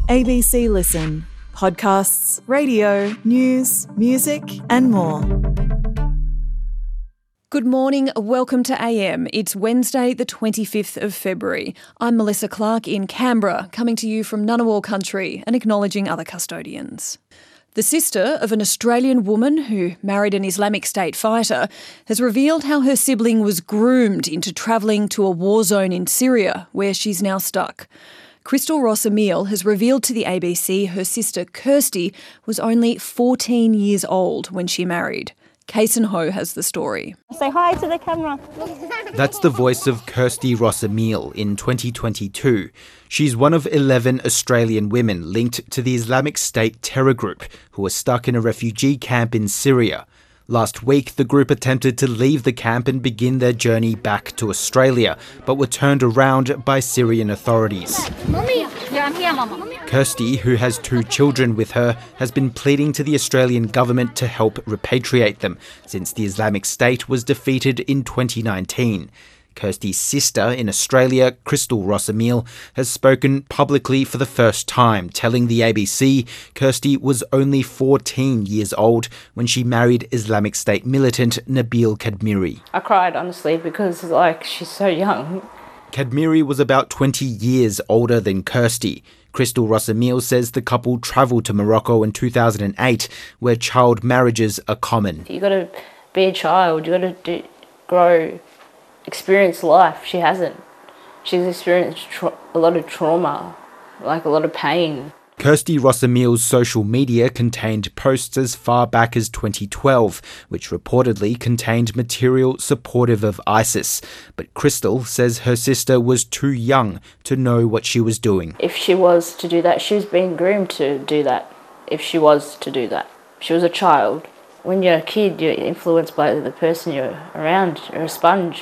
ABC Listen. Podcasts, radio, news, music and more. Good morning, welcome to AM. It's Wednesday the 25th of February. I'm Melissa Clark in Canberra, coming to you from Ngunnawal country and acknowledging other custodians. The sister of an Australian woman who married an Islamic State fighter has revealed how her sibling was groomed into travelling to a war zone in Syria, where she's now stuck. Crystal Ross-Emile has revealed to the ABC her sister Kirsty was only 14 years old when she married. Kason Ho has the story. Say hi to the camera. That's the voice of Kirsty Ross-Emile in 2022. She's one of 11 Australian women linked to the Islamic State terror group who were stuck in a refugee camp in Syria. Last week, the group attempted to leave the camp and begin their journey back to Australia, but were turned around by Syrian authorities. Mommy, I'm here, Mama. Kirsty, who has 2 children with her, has been pleading to the Australian government to help repatriate them since the Islamic State was defeated in 2019. Kirsty's sister in Australia, Crystal Ross-Emile, has spoken publicly for the first time, telling the ABC Kirsty was only 14 years old when she married Islamic State militant Nabil Kadmiri. I cried, honestly, because, she's so young. Kadmiri was about 20 years older than Kirsty. Crystal Ross-Emile says the couple travelled to Morocco in 2008, where child marriages are common. You got to be a child, you got to grow, experience life. She hasn't. She's experienced a lot of trauma, a lot of pain. Kirsty Ross-Emile's social media contained posts as far back as 2012, which reportedly contained material supportive of ISIS. But Crystal says her sister was too young to know what she was doing. If she was to do that, she was being groomed to do that. If she was to do that. She was a child. When you're a kid, you're influenced by the person you're around. You're a sponge.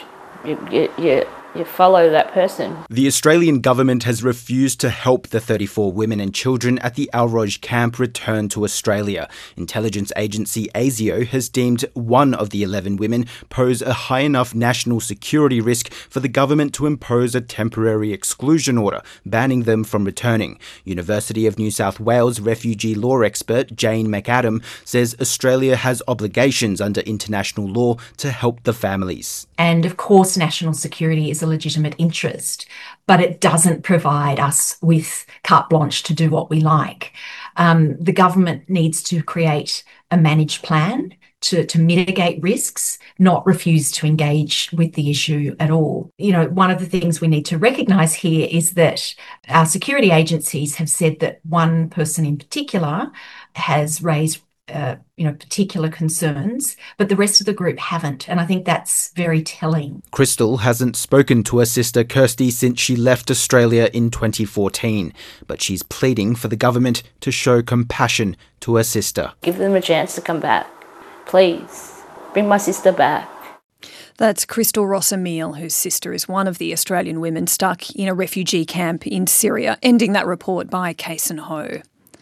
You follow that person. The Australian government has refused to help the 34 women and children at the Al Roj camp return to Australia. Intelligence agency ASIO has deemed one of the 11 women pose a high enough national security risk for the government to impose a temporary exclusion order, banning them from returning. University of New South Wales refugee law expert Jane McAdam says Australia has obligations under international law to help the families. And of course, national security is a legitimate interest, but it doesn't provide us with carte blanche to do what we like. The government needs to create a managed plan to mitigate risks, not refuse to engage with the issue at all. One of the things we need to recognise here is that our security agencies have said that one person in particular has raised particular concerns, but the rest of the group haven't. And I think that's very telling. Crystal hasn't spoken to her sister Kirsty since she left Australia in 2014, but she's pleading for the government to show compassion to her sister. Give them a chance to come back. Please, bring my sister back. That's Crystal Ross-Emile, whose sister is one of the Australian women stuck in a refugee camp in Syria. Ending that report by Kason Ho.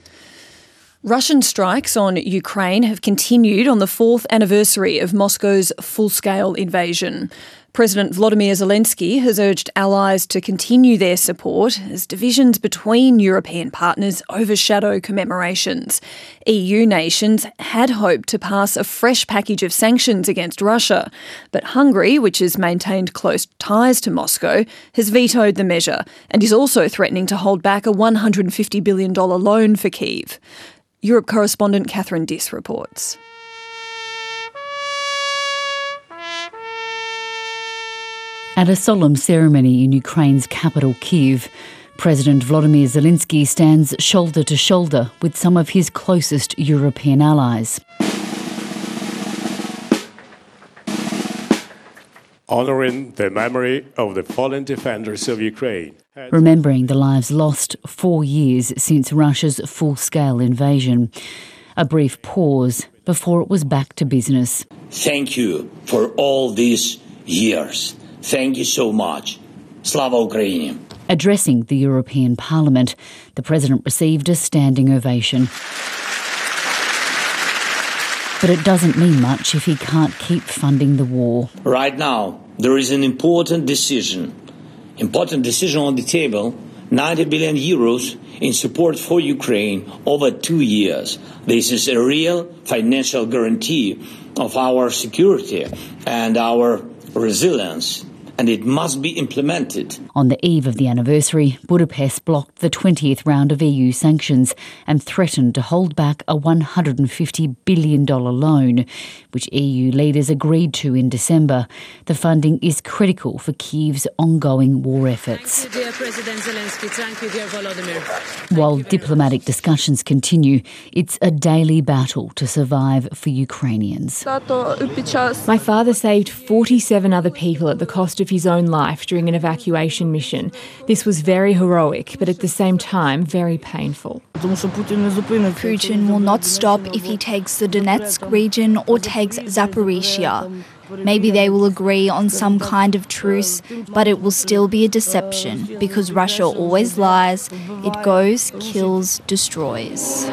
Russian strikes on Ukraine have continued on the 4th anniversary of Moscow's full-scale invasion. President Volodymyr Zelensky has urged allies to continue their support as divisions between European partners overshadow commemorations. EU nations had hoped to pass a fresh package of sanctions against Russia, but Hungary, which has maintained close ties to Moscow, has vetoed the measure and is also threatening to hold back a $150 billion loan for Kyiv. Europe correspondent Catherine Diss reports. At a solemn ceremony in Ukraine's capital, Kyiv, President Volodymyr Zelensky stands shoulder to shoulder with some of his closest European allies. Honouring the memory of the fallen defenders of Ukraine. Remembering the lives lost 4 years since Russia's full-scale invasion. A brief pause before it was back to business. Thank you for all these years. Thank you so much. Slava Ukraini. Addressing the European Parliament, the President received a standing ovation. But it doesn't mean much if he can't keep funding the war. Right now, there is an important decision on the table 90 billion euros in support for Ukraine over 2 years. This is a real financial guarantee of our security and our resilience, and it must be implemented. On the eve of the anniversary, Budapest blocked the 20th round of EU sanctions and threatened to hold back a $150 billion loan, which EU leaders agreed to in December. The funding is critical for Kyiv's ongoing war efforts. Thank you, dear President Zelensky. Thank you, dear Volodymyr. While diplomatic discussions continue, it's a daily battle to survive for Ukrainians. My father saved 47 other people at the cost of his own life during an evacuation mission. This was very heroic, but at the same time, very painful. Putin will not stop if he takes the Donetsk region or takes Zaporizhia. Maybe they will agree on some kind of truce, but it will still be a deception because Russia always lies. It goes, kills, destroys.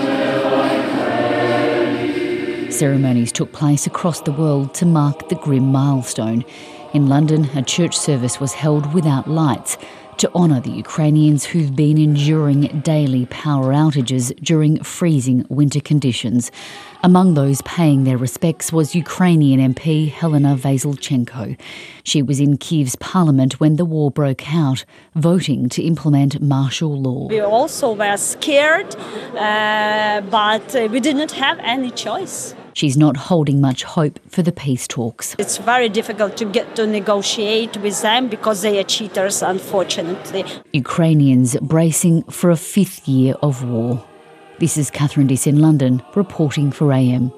Ceremonies took place across the world to mark the grim milestone. In London, a church service was held without lights to honour the Ukrainians who've been enduring daily power outages during freezing winter conditions. Among those paying their respects was Ukrainian MP Helena Vasilchenko. She was in Kyiv's parliament when the war broke out, voting to implement martial law. We also were scared, but we did not have any choice. She's not holding much hope for the peace talks. It's very difficult to get to negotiate with them because they are cheaters, unfortunately. Ukrainians bracing for a fifth year of war. This is Catherine Diss in London, reporting for AM.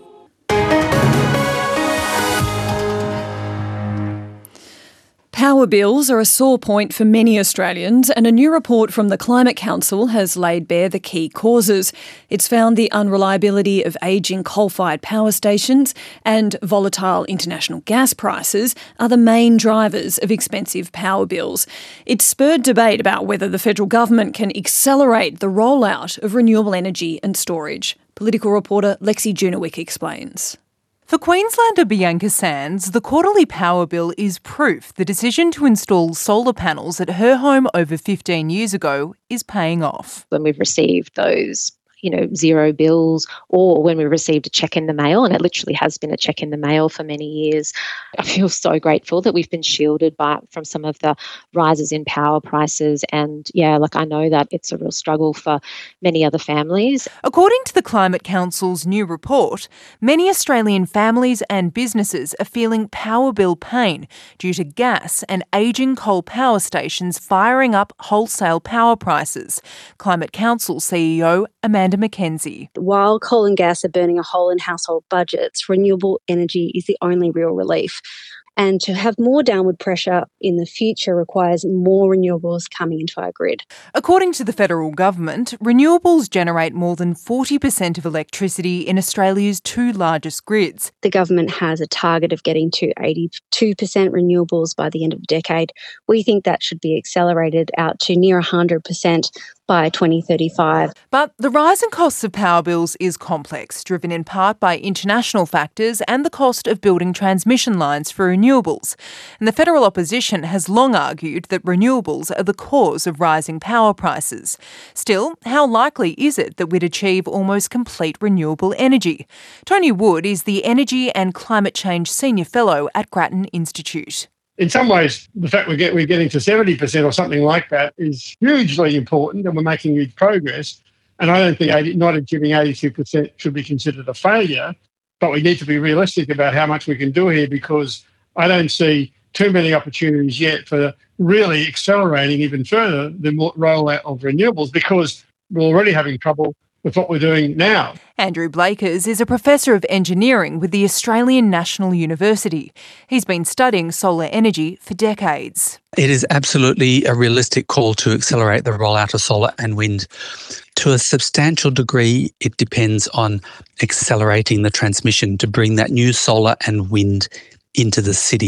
Power bills are a sore point for many Australians, and a new report from the Climate Council has laid bare the key causes. It's found the unreliability of ageing coal-fired power stations and volatile international gas prices are the main drivers of expensive power bills. It's spurred debate about whether the federal government can accelerate the rollout of renewable energy and storage. Political reporter Lexi Junowick explains. For Queenslander Bianca Sands, the quarterly power bill is proof the decision to install solar panels at her home over 15 years ago is paying off. When we've received those, zero bills, or when we received a cheque in the mail, and it literally has been a cheque in the mail for many years, I feel so grateful that we've been shielded from some of the rises in power prices. And I know that it's a real struggle for many other families. According to the Climate Council's new report, many Australian families and businesses are feeling power bill pain due to gas and ageing coal power stations firing up wholesale power prices. Climate Council CEO Amanda McKenzie. While coal and gas are burning a hole in household budgets, renewable energy is the only real relief. And to have more downward pressure in the future requires more renewables coming into our grid. According to the federal government, renewables generate more than 40% of electricity in Australia's two largest grids. The government has a target of getting to 82% renewables by the end of the decade. We think that should be accelerated out to near 100% by 2035. But the rise in costs of power bills is complex, driven in part by international factors and the cost of building transmission lines for renewables. And the federal opposition has long argued that renewables are the cause of rising power prices. Still, how likely is it that we'd achieve almost complete renewable energy? Tony Wood is the Energy and Climate Change Senior Fellow at Grattan Institute. In some ways, the fact we're getting to 70% or something like that is hugely important, and we're making huge progress. And I don't think not achieving 82% should be considered a failure, but we need to be realistic about how much we can do here, because I don't see too many opportunities yet for really accelerating even further the rollout of renewables, because we're already having trouble with what we're doing now. Andrew Blakers is a professor of engineering with the Australian National University. He's been studying solar energy for decades. It is absolutely a realistic call to accelerate the rollout of solar and wind. To a substantial degree, it depends on accelerating the transmission to bring that new solar and wind into the cities.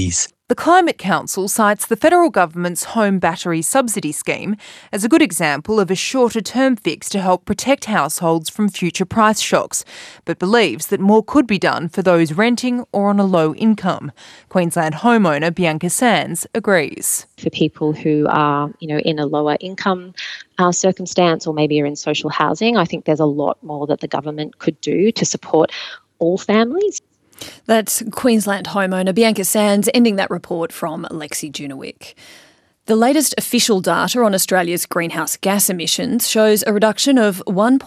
The Climate Council cites the federal government's home battery subsidy scheme as a good example of a shorter-term fix to help protect households from future price shocks, but believes that more could be done for those renting or on a low income. Queensland homeowner Bianca Sands agrees. For people who are, in a lower income circumstance or maybe are in social housing, I think there's a lot more that the government could do to support all families. That's Queensland homeowner Bianca Sands ending that report from Lexi Junowick. The latest official data on Australia's greenhouse gas emissions shows a reduction of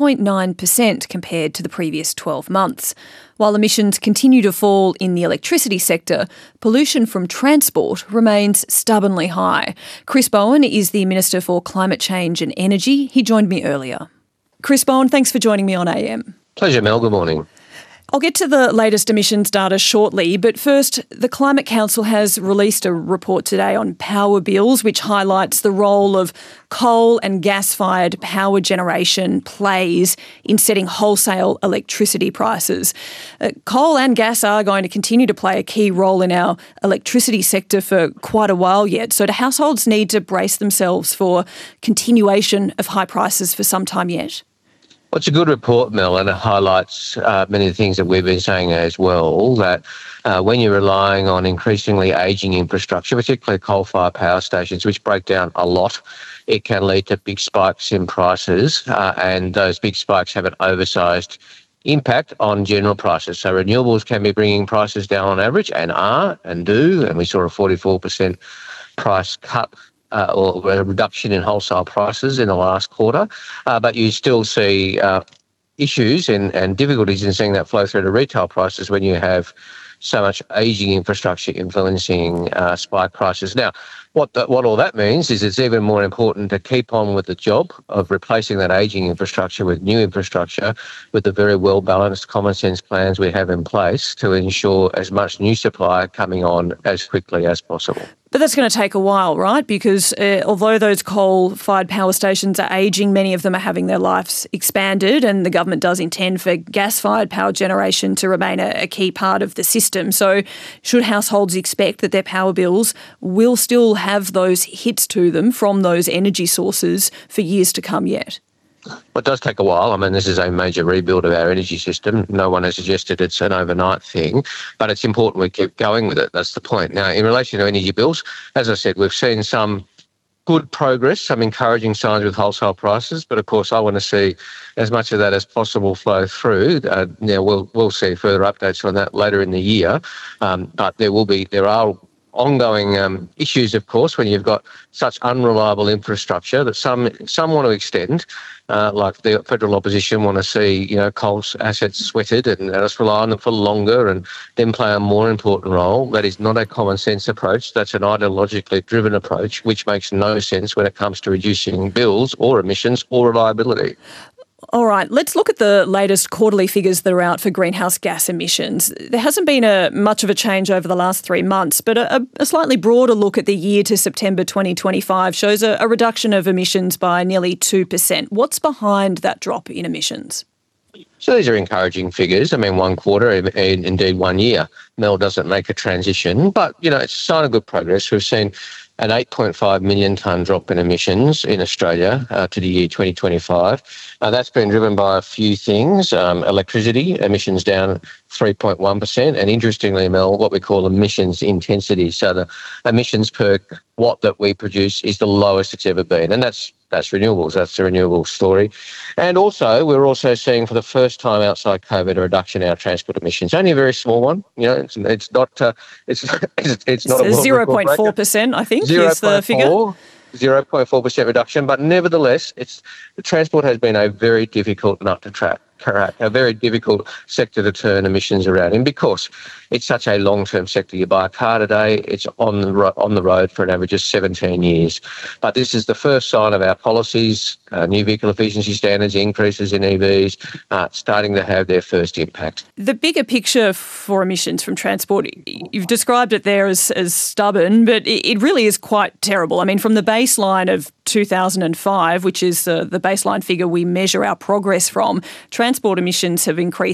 1.9% compared to the previous 12 months. While emissions continue to fall in the electricity sector, pollution from transport remains stubbornly high. Chris Bowen is the Minister for Climate Change and Energy. He joined me earlier. Chris Bowen, thanks for joining me on AM. Pleasure, Mel. Good morning. I'll get to the latest emissions data shortly, but first, the Climate Council has released a report today on power bills, which highlights the role of coal and gas-fired power generation plays in setting wholesale electricity prices. Coal and gas are going to continue to play a key role in our electricity sector for quite a while yet, so do households need to brace themselves for continuation of high prices for some time yet? Well, it's a good report, Mel, and it highlights many of the things that we've been saying as well, that when you're relying on increasingly ageing infrastructure, particularly coal-fired power stations, which break down a lot, it can lead to big spikes in prices, and those big spikes have an oversized impact on general prices. So renewables can be bringing prices down on average, and are, and do, and we saw a 44% price cut or a reduction in wholesale prices in the last quarter, but you still see issues and difficulties in seeing that flow through to retail prices when you have so much ageing infrastructure influencing spike prices. Now, what all that means is it's even more important to keep on with the job of replacing that ageing infrastructure with new infrastructure, with the very well-balanced common sense plans we have in place to ensure as much new supply coming on as quickly as possible. But that's going to take a while, right? Because although those coal-fired power stations are ageing, many of them are having their lives expanded, and the government does intend for gas-fired power generation to remain a key part of the system. So should households expect that their power bills will still have those hits to them from those energy sources for years to come yet? Well, it does take a while. I mean, this is a major rebuild of our energy system. No one has suggested it's an overnight thing, but it's important we keep going with it. That's the point. Now, in relation to energy bills, as I said, we've seen some good progress, some encouraging signs with wholesale prices, but of course I want to see as much of that as possible flow through. Now, we'll see further updates on that later in the year, but there are ongoing issues, of course, when you've got such unreliable infrastructure that some want to extend, like the federal opposition want to see, coal's assets sweated and us rely on them for longer and then play a more important role. That is not a common sense approach. That's an ideologically driven approach, which makes no sense when it comes to reducing bills or emissions or reliability. All right, let's look at the latest quarterly figures that are out for greenhouse gas emissions. There hasn't been much of a change over the last 3 months, but a slightly broader look at the year to September 2025 shows a reduction of emissions by nearly 2%. What's behind that drop in emissions? So these are encouraging figures. I mean, 1 quarter, indeed 1 year. Mel doesn't make a transition, but, it's a sign of good progress. We've seen an 8.5 million tonne drop in emissions in Australia to the year 2025. That's been driven by a few things. Electricity emissions down 3.1%, and interestingly, Mel, what we call emissions intensity. So the emissions per watt that we produce is the lowest it's ever been, and that's renewables. That's the renewable story. And also, we're also seeing for the first time outside COVID a reduction in our transport emissions. Only a very small one. It's not it's not a 0.4%, I think, is the figure. 0.4% reduction, but nevertheless, the transport has been a very difficult nut to crack, a very difficult sector to turn emissions around in because it's such a long-term sector. You buy a car today, it's on the road for an average of 17 years. But this is the first sign of our policies, new vehicle efficiency standards, increases in EVs, starting to have their first impact. The bigger picture for emissions from transport, you've described it there as stubborn, but it really is quite terrible. I mean, from the baseline of 2005, which is the baseline figure we measure our progress from, transport emissions have increased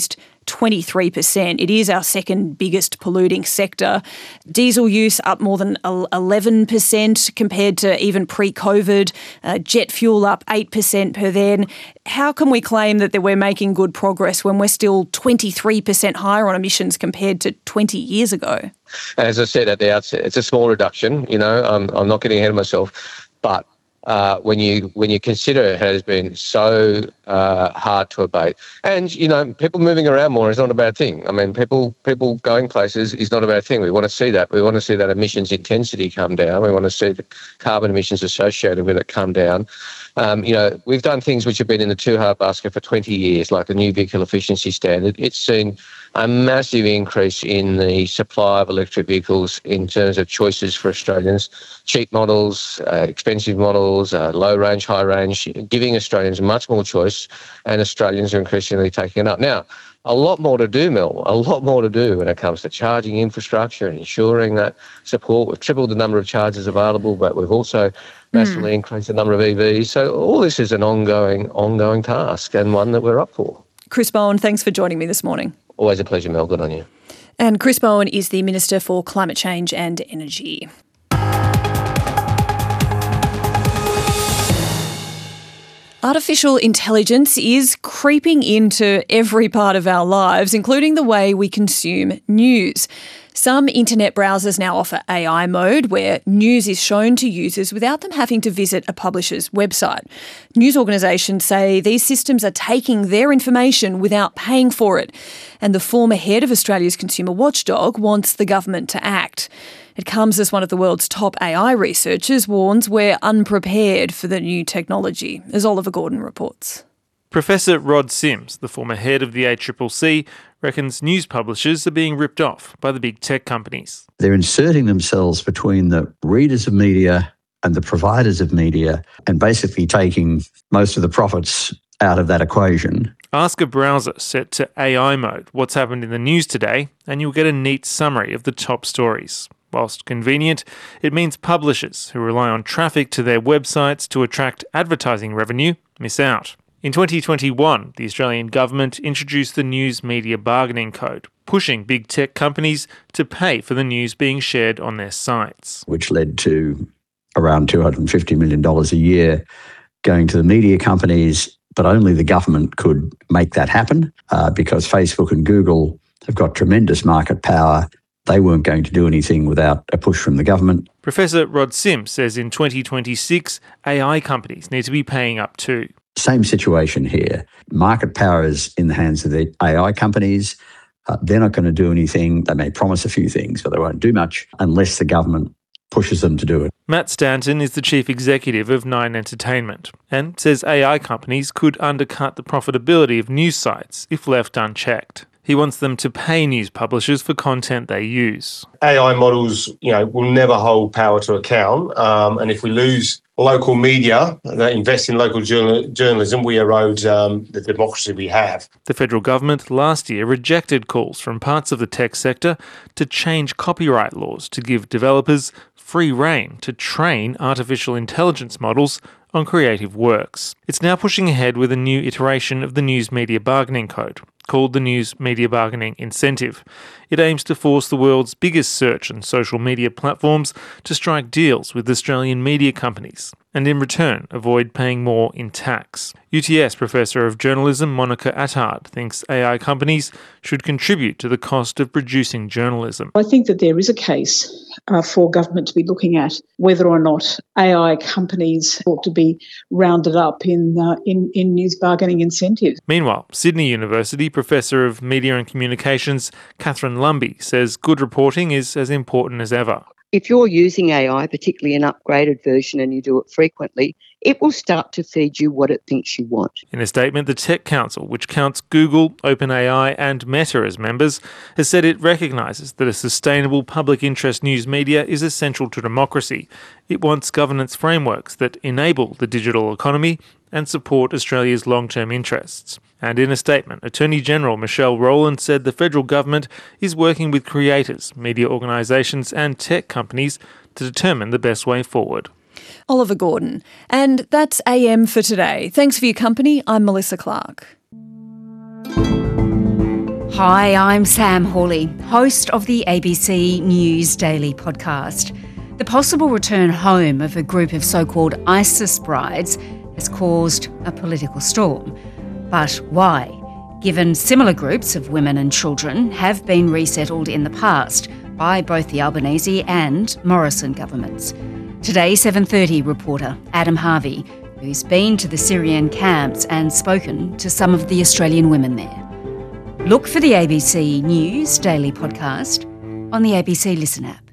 23%. It is our second biggest polluting sector. Diesel use up more than 11% compared to even pre-COVID. Jet fuel up 8% per then. How can we claim that we're making good progress when we're still 23% higher on emissions compared to 20 years ago? As I said at the outset, it's a small reduction. I'm not getting ahead of myself, but when you consider it has been so hard to abate, and people moving around more is not a bad thing. I mean, people going places is not a bad thing. We want to see that. We want to see that emissions intensity come down. We want to see the carbon emissions associated with it come down. We've done things which have been in the too hard basket for 20 years, like the new vehicle efficiency standard. It's seen a massive increase in the supply of electric vehicles in terms of choices for Australians, cheap models, expensive models, low range, high range, giving Australians much more choice, and Australians are increasingly taking it up. Now, a lot more to do, Mel, a lot more to do when it comes to charging infrastructure and ensuring that support. We've tripled the number of chargers available, but we've also massively increased the number of EVs. So all this is an ongoing task, and one that we're up for. Chris Bowen, thanks for joining me this morning. Always a pleasure, Mel. Good on you. And Chris Bowen is the Minister for Climate Change and Energy. Artificial intelligence is creeping into every part of our lives, including the way we consume news. Some internet browsers now offer AI mode, where news is shown to users without them having to visit a publisher's website. News organisations say these systems are taking their information without paying for it, and the former head of Australia's consumer watchdog wants the government to act. It comes as one of the world's top AI researchers warns we're unprepared for the new technology, as Oliver Gordon reports. Professor Rod Sims, the former head of the ACCC, reckons news publishers are being ripped off by the big tech companies. They're inserting themselves between the readers of media and the providers of media and basically taking most of the profits out of that equation. Ask a browser set to AI mode what's happened in the news today, and you'll get a neat summary of the top stories. Whilst convenient, it means publishers who rely on traffic to their websites to attract advertising revenue miss out. In 2021, the Australian government introduced the News Media Bargaining Code, pushing big tech companies to pay for the news being shared on their sites. Which led to around $250 million a year going to the media companies, but only the government could make that happen because Facebook and Google have got tremendous market power. They weren't going to do anything without a push from the government. Professor Rod Sims says in 2026, AI companies need to be paying up too. Same situation here. Market power is in the hands of the AI companies. They're not going to do anything. They may promise a few things, but they won't do much unless the government pushes them to do it. Matt Stanton is the chief executive of Nine Entertainment and says AI companies could undercut the profitability of news sites if left unchecked. He wants them to pay news publishers for content they use. AI models, will never hold power to account. And if we lose local media that invest in local journalism, we erode the democracy we have. The federal government last year rejected calls from parts of the tech sector to change copyright laws to give developers free rein to train artificial intelligence models on creative works. It's now pushing ahead with a new iteration of the News Media Bargaining Code, called the News Media Bargaining Incentive. It aims to force the world's biggest search and social media platforms to strike deals with Australian media companies and in return avoid paying more in tax. UTS Professor of Journalism Monica Attard thinks AI companies should contribute to the cost of producing journalism. I think that there is a case for government to be looking at whether or not AI companies ought to be rounded up in news bargaining incentives. Meanwhile, Sydney University Professor of Media and Communications Catherine Lumby says good reporting is as important as ever. If you're using AI, particularly an upgraded version, and you do it frequently, it will start to feed you what it thinks you want. In a statement, the Tech Council, which counts Google, OpenAI and Meta as members, has said it recognises that a sustainable public interest news media is essential to democracy. It wants governance frameworks that enable the digital economy and support Australia's long-term interests. And in a statement, Attorney-General Michelle Rowland said the federal government is working with creators, media organisations and tech companies to determine the best way forward. Oliver Gordon. And that's AM for today. Thanks for your company. I'm Melissa Clark. Hi, I'm Sam Hawley, host of the ABC News Daily podcast. The possible return home of a group of so-called ISIS brides has caused a political storm. But why? Given similar groups of women and children have been resettled in the past by both the Albanese and Morrison governments. Today, 7:30 reporter Adam Harvey, who's been to the Syrian camps and spoken to some of the Australian women there. Look for the ABC News Daily podcast on the ABC Listen app.